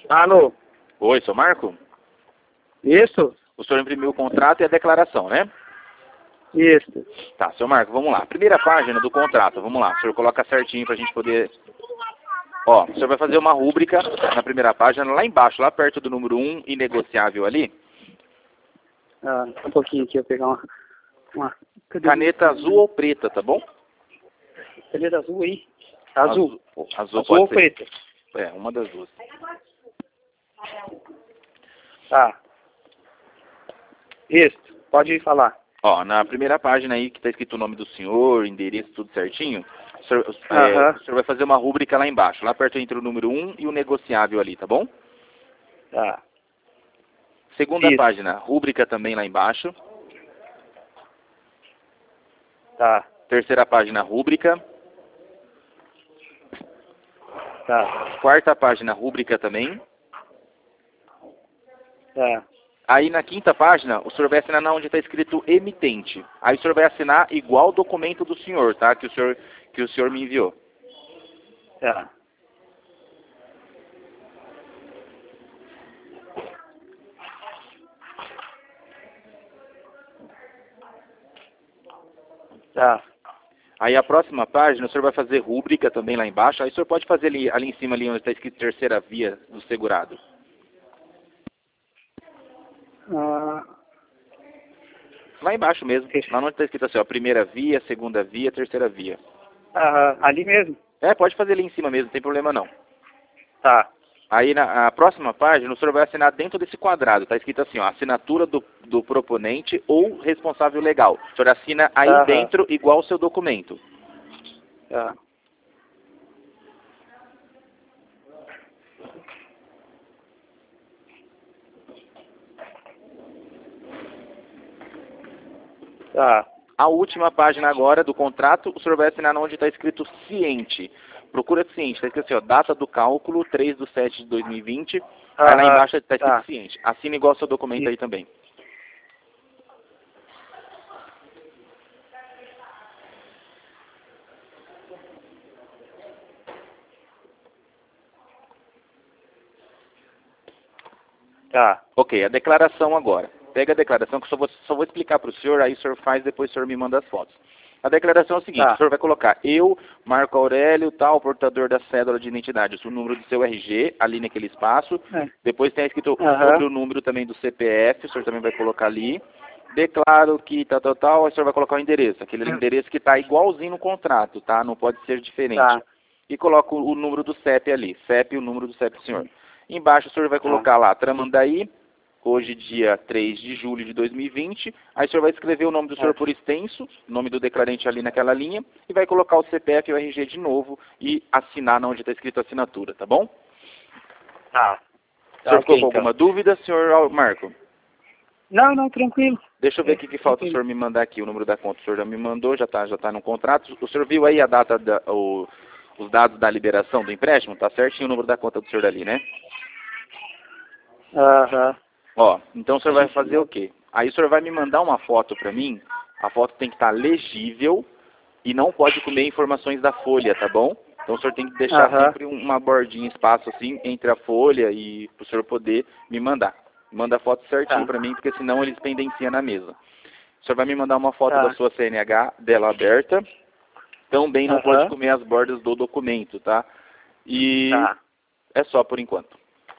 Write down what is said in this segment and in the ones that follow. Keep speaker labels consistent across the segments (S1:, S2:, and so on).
S1: Alô?
S2: Oi, seu Marco?
S1: Isso?
S2: O senhor imprimiu o contrato e a declaração, né?
S1: Isso.
S2: Tá, seu Marco, vamos lá. Primeira página do contrato, vamos lá. O senhor coloca certinho pra gente poder... Ó, o senhor vai fazer uma rúbrica na primeira página, lá embaixo, lá perto do número 1, inegociável ali.
S1: Ah, um pouquinho aqui, eu pegar uma... Cadê?
S2: Caneta azul ou preta, tá bom?
S1: Caneta azul aí. Azul.
S2: Azul
S1: Azul
S2: pode
S1: ou
S2: ser.
S1: preta?
S2: É, uma das duas.
S1: Tá. Isso. Pode falar.
S2: Ó, na primeira página aí que tá escrito o nome do senhor, endereço, tudo certinho, o senhor, o senhor vai fazer uma rúbrica lá embaixo, lá perto entre o número 1 e o negociável ali, tá bom?
S1: Tá.
S2: Segunda
S1: Isso.
S2: página, rúbrica também lá embaixo.
S1: Tá.
S2: Terceira página, rúbrica.
S1: Tá.
S2: Quarta página, rúbrica também.
S1: Tá.
S2: Aí na quinta página, o senhor vai assinar na onde está escrito emitente. Aí o senhor vai assinar igual o documento do senhor, tá? Que o senhor me enviou.
S1: Tá. Tá.
S2: Aí a próxima página, o senhor vai fazer rúbrica também lá embaixo. Aí o senhor pode fazer ali em cima, ali onde está escrito terceira via do segurado.
S1: Ah,
S2: Lá embaixo mesmo. Lá onde está escrito assim, ó, primeira via, segunda via, terceira via.
S1: ali mesmo?
S2: É, pode fazer ali em cima mesmo, não tem problema não.
S1: Tá.
S2: Aí na próxima página, o senhor vai assinar dentro desse quadrado. Está escrito assim, ó, assinatura do proponente ou responsável legal. O senhor assina aí dentro igual o seu documento.
S1: Tá. Tá.
S2: A última página agora do contrato, o senhor vai assinar onde está escrito ciente. Procura ciente, está escrito assim, ó, data do cálculo, 3/7/2020. Aí lá embaixo está escrito ciente. Assina igual o seu documento aí também.
S1: Tá.
S2: Ok, a declaração agora. Pega a declaração que eu só vou explicar para o senhor, aí o senhor faz, depois o senhor me manda as fotos. A declaração é o seguinte, o senhor vai colocar eu, Marco Aurélio, tal, portador da cédula de identidade, o número do seu RG, ali naquele espaço. Depois tem escrito sobre o número também do CPF, o senhor também vai colocar ali. Declaro que tal, aí o senhor vai colocar o endereço, aquele endereço que está igualzinho no contrato, tá? Não pode ser diferente.
S1: Tá.
S2: E coloca o número do CEP ali, CEP e o número do CEP do senhor. Embaixo o senhor vai colocar lá, Tramandaí, hoje dia 3 de julho de 2020, aí o senhor vai escrever o nome do senhor por extenso, nome do declarante ali naquela linha, e vai colocar o CPF e o RG de novo e assinar onde está escrito assinatura, tá bom?
S1: Tá.
S2: O senhor ficou com alguma dúvida, senhor Marco?
S1: Não, tranquilo.
S2: Deixa eu ver o que falta o senhor me mandar aqui, o número da conta. O senhor já me mandou, já tá no contrato. O senhor viu aí a data, os dados da liberação do empréstimo? Tá certinho o número da conta do senhor ali, né? Ó, então o senhor vai fazer o quê? Aí o senhor vai me mandar uma foto para mim, a foto tem que estar legível e não pode comer informações da folha, tá bom? Então o senhor tem que deixar sempre uma bordinha, espaço assim, entre a folha e para o senhor poder me mandar. Manda a foto certinho para mim, porque senão eles pendenciam na mesa. O senhor vai me mandar uma foto da sua CNH, dela aberta, também não pode comer as bordas do documento, tá? E é só por enquanto.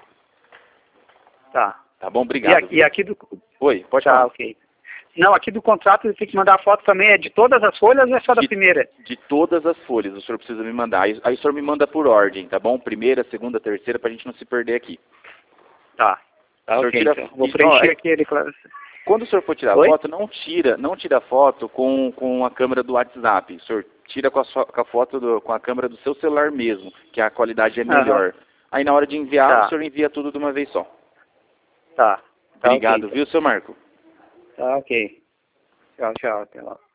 S1: Tá.
S2: Tá bom? Obrigado.
S1: E aqui do...
S2: Oi, pode falar.
S1: Ok. Não, aqui do contrato ele tem que mandar a foto também, é de todas as folhas ou é só da primeira?
S2: De todas as folhas, o senhor precisa me mandar. Aí o senhor me manda por ordem, tá bom? Primeira, segunda, terceira, pra gente não se perder aqui.
S1: Tá. Tá, ok, então. Vou preencher aqui a declaração.
S2: Quando o senhor for tirar a foto, não tira foto com a câmera do WhatsApp. O senhor tira com a foto com a câmera do seu celular mesmo, que a qualidade é melhor. Aí na hora de enviar, o senhor envia tudo de uma vez só.
S1: Tá.
S2: Obrigado, viu, seu Marco?
S1: Tá, ok. Tchau, até lá.